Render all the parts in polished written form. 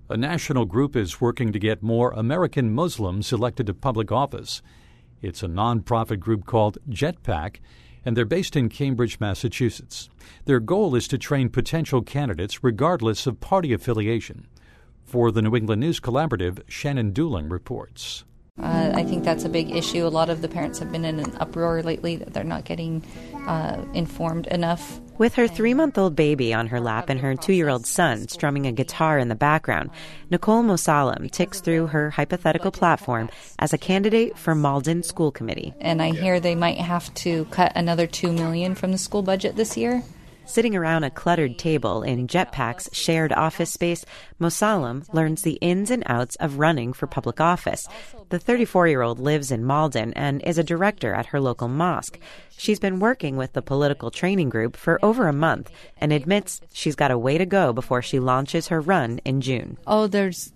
A national group is working to get more American Muslims elected to public office. It's a nonprofit group called JetPAC, and they're based in Cambridge, Massachusetts. Their goal is to train potential candidates regardless of party affiliation. For the New England News Collaborative, Shannon Dooling reports. I think that's a big issue. A lot of the parents have been in an uproar lately that they're not getting informed enough. With her 3-month-old baby on her lap and her 2-year-old son strumming a guitar in the background, Nicole Mosalem ticks through her hypothetical platform as a candidate for Malden School Committee. And I hear they might have to cut another $2 million from the school budget this year. Sitting around a cluttered table in JetPAC's shared office space, Mosalem learns the ins and outs of running for public office. The 34-year-old lives in Malden and is a director at her local mosque. She's been working with the political training group for over a month and admits she's got a way to go before she launches her run in June. Oh, there's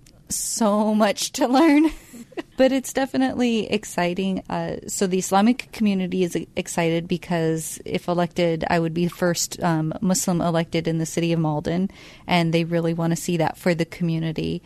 so much to learn. But it's definitely exciting. So the Islamic community is excited because if elected, I would be the first Muslim elected in the city of Malden, and they really want to see that for the community.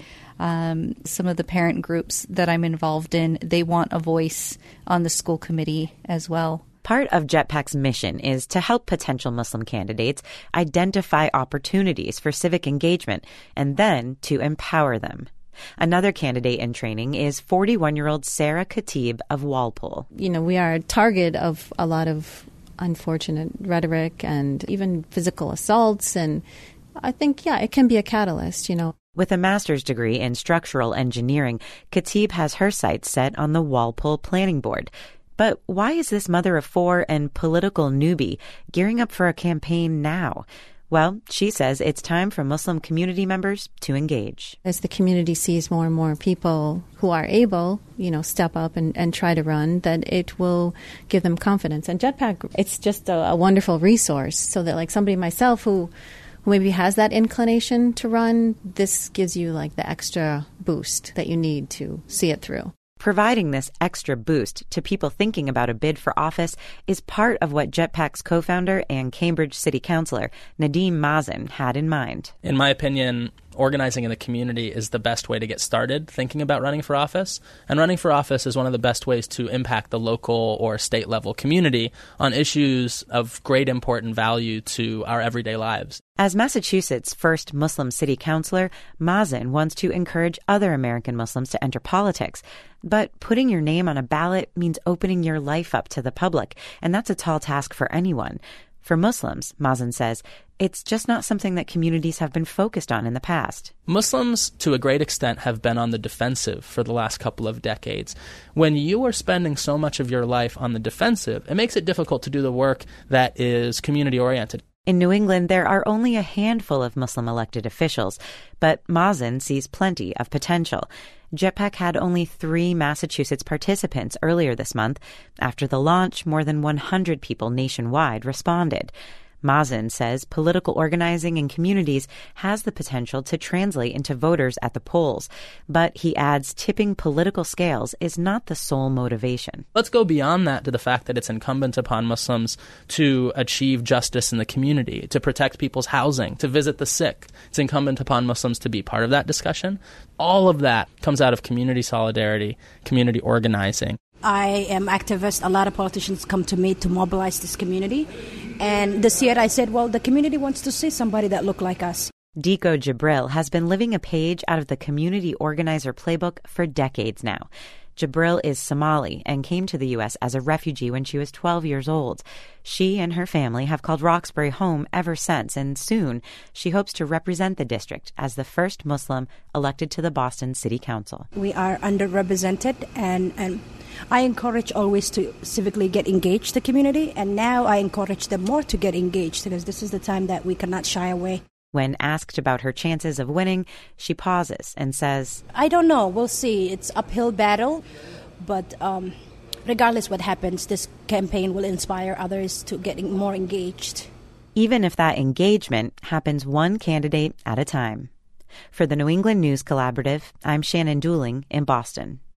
Some of the parent groups that I'm involved in, they want a voice on the school committee as well. Part of JetPAC's mission is to help potential Muslim candidates identify opportunities for civic engagement and then to empower them. Another candidate in training is 41-year-old Sarah Khatib of Walpole. You know, we are a target of a lot of unfortunate rhetoric and even physical assaults. And I think, it can be a catalyst, With a master's degree in structural engineering, Khatib has her sights set on the Walpole Planning Board. But why is this mother of 4 and political newbie gearing up for a campaign now? Well, she says it's time for Muslim community members to engage. As the community sees more and more people who are able, step up and try to run, that it will give them confidence. And JetPAC, it's just a wonderful resource so that like somebody myself who maybe has that inclination to run, this gives you like the extra boost that you need to see it through. Providing this extra boost to people thinking about a bid for office is part of what JetPAC's co-founder and Cambridge City Councilor Nadeem Mazen had in mind. In my opinion, organizing in the community is the best way to get started thinking about running for office. And running for office is one of the best ways to impact the local or state level community on issues of great important value to our everyday lives. As Massachusetts' first Muslim city councilor, Mazen wants to encourage other American Muslims to enter politics. But putting your name on a ballot means opening your life up to the public, and that's a tall task for anyone. For Muslims, Mazen says, it's just not something that communities have been focused on in the past. Muslims, to a great extent, have been on the defensive for the last couple of decades. When you are spending so much of your life on the defensive, it makes it difficult to do the work that is community-oriented. In New England, there are only a handful of Muslim elected officials, but Mazen sees plenty of potential. JetPAC had only 3 Massachusetts participants earlier this month. After the launch, more than 100 people nationwide responded. Mazen says political organizing in communities has the potential to translate into voters at the polls, but he adds tipping political scales is not the sole motivation. Let's go beyond that to the fact that it's incumbent upon Muslims to achieve justice in the community, to protect people's housing, to visit the sick. It's incumbent upon Muslims to be part of that discussion. All of that comes out of community solidarity, community organizing. I am activist. A lot of politicians come to me to mobilize this community. And this year I said, well, the community wants to see somebody that look like us. Diko Jibril has been living a page out of the community organizer playbook for decades now. Jibril is Somali and came to the U.S. as a refugee when she was 12 years old. She and her family have called Roxbury home ever since, and soon she hopes to represent the district as the first Muslim elected to the Boston City Council. We are underrepresented, and I encourage always to civically get engaged, the community, and now I encourage them more to get engaged because this is the time that we cannot shy away. When asked about her chances of winning, she pauses and says, I don't know. We'll see. It's uphill battle. But regardless what happens, this campaign will inspire others to getting more engaged. Even if that engagement happens one candidate at a time. For the New England News Collaborative, I'm Shannon Dooling in Boston.